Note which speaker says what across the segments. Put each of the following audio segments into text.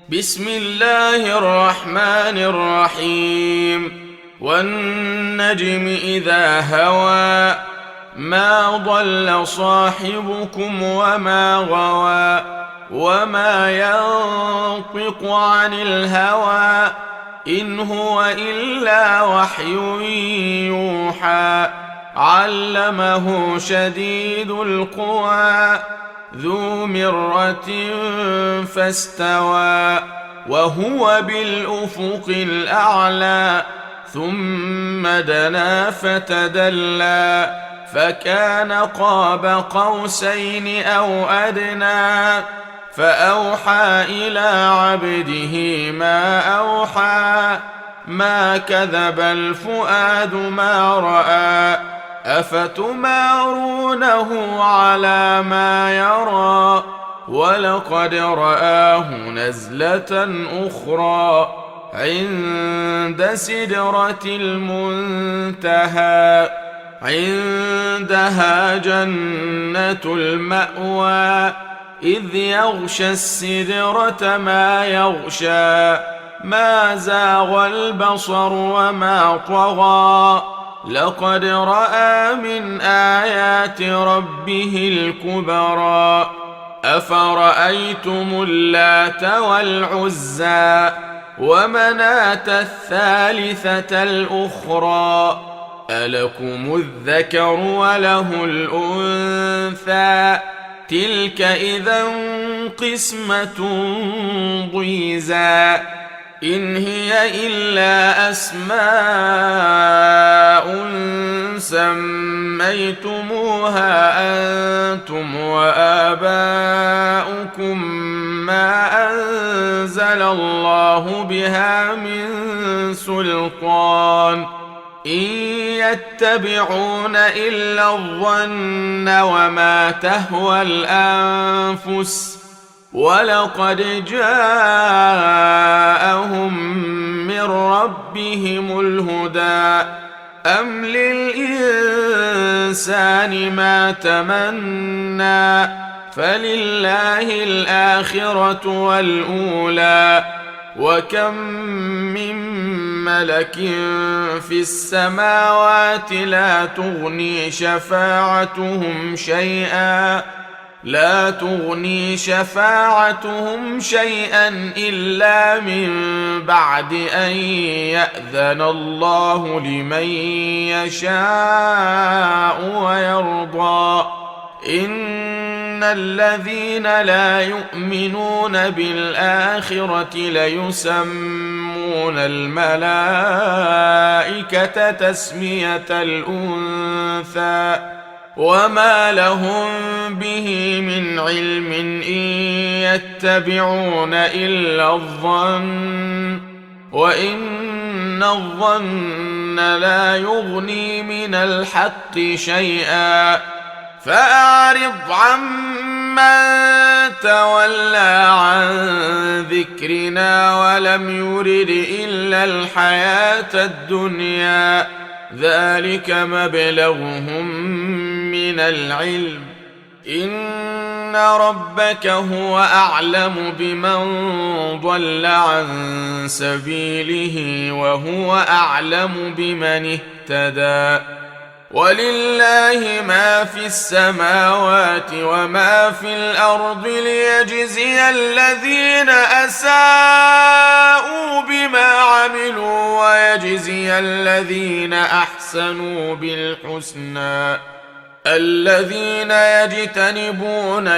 Speaker 1: بسم الله الرحمن الرحيم والنجم إذا هوى ما ضل صاحبكم وما غوى وما ينطق عن الهوى إن هو إلا وحي يوحى علمه شديد القوى ذو مرة فاستوى وهو بالأفق الأعلى ثم دنا فتدلى فكان قاب قوسين أو أدنى فأوحى إلى عبده ما أوحى ما كذب الفؤاد ما رأى أفتمارونه على ما يرى ولقد رآه نزلة أخرى عند سدرة المنتهى عندها جنة المأوى إذ يغشى السدرة ما يغشى ما زاغ البصر وما طغى لقد رأى من آيات ربه الكبرى أفرأيتم اللات والعزى ومناة الثالثة الأخرى ألكم الذكر وله الأنثى تلك إذا قسمة ضيزى إن هي إلا أسماء سميتموها أنتم وآباؤكم ما أنزل الله بها من سلطان إن يتبعون إلا الظن وما تهوى الأنفس ولقد جاءهم من ربهم الهدى أم للإنسان ما تمنى فلله الآخرة والأولى وكم من ملك في السماوات لا تغني شفاعتهم شيئا إلا من بعد أن يأذن الله لمن يشاء ويرضى إن الذين لا يؤمنون بالآخرة ليسمون الملائكة تسمية الأنثى وما لهم به من علم إن يتبعون إلا الظن وإن الظن لا يغني من الحق شيئا فأعرض عمن تولى عن ذكرنا ولم يرد إلا الحياة الدنيا ذلك مبلغهم من العلم إن ربك هو أعلم بمن ضل عن سبيله وهو أعلم بمن اهتدى ولله ما في السماوات وما في الأرض ليجزي الذين أساءوا بما عملوا ويجزي الذين أحسنوا بالحسنى الذين يجتنبون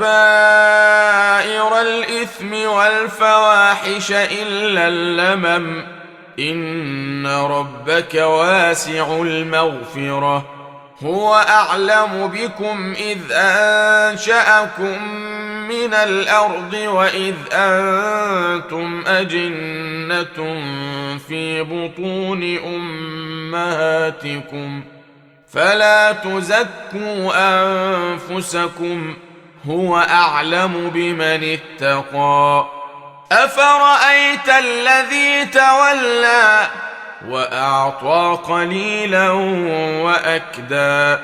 Speaker 1: كبائر الإثم والفواحش إلا اللمم إن ربك واسع المغفرة هو أعلم بكم إذ أنشأكم من الأرض وإذ أنتم أجنة في بطون أمهاتكم فلا تزكوا أنفسكم هو أعلم بمن اتقى أفرأيت الذي تولى وأعطى قليلا وأكدى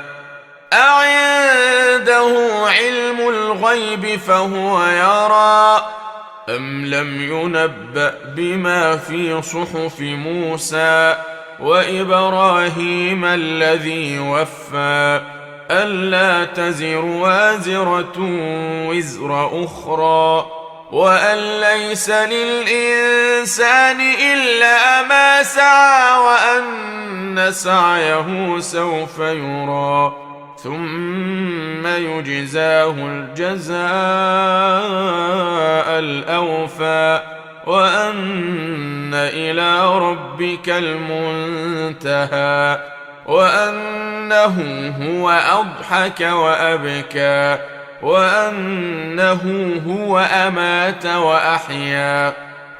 Speaker 1: أعنده علم الغيب فهو يرى أم لم ينبأ بما في صحف موسى وإبراهيم الذي وفى ألا تزر وازرة وزر أخرى وأن ليس للإنسان إلا ما سعى وأن سعيه سوف يرى ثم يجزاه الجزاء الأوفى وأن إلى ربك المنتهى وأنه هو أضحك وأبكى وأنه هو أمات وأحيا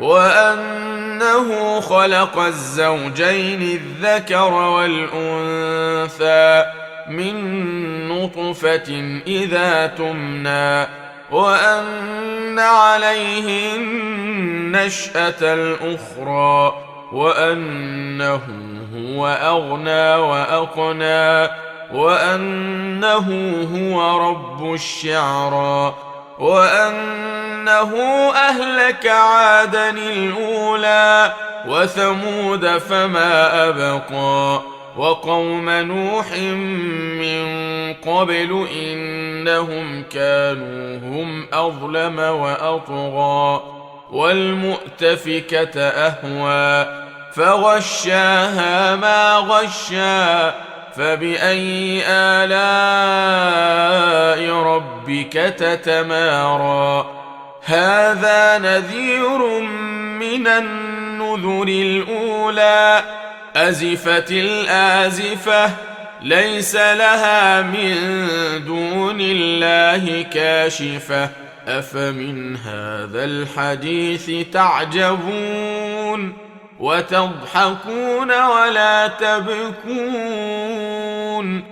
Speaker 1: وأنه خلق الزوجين الذكر والأنثى من نطفة إذا تمنى وأن عليه النشأة الأخرى وأنه هو أغنى وأقنى وأنه هو رب الشعرى وأنه أهلك عادا الأولى وثمود فما أبقى وقوم نوح من قبل إنهم كانوا هم أظلم وأطغى والمؤتفكة أهوى فغشاها ما غشى فبأي آلاء ربك تتمارى هذا نذير من النذر الأولى أزفت الآزفة ليس لها من دون الله كاشفة أفمن هذا الحديث تعجبون وتضحكون ولا تبكون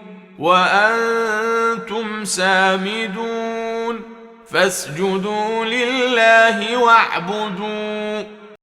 Speaker 1: وأنتم سامدون فاسجدوا لله واعبدوا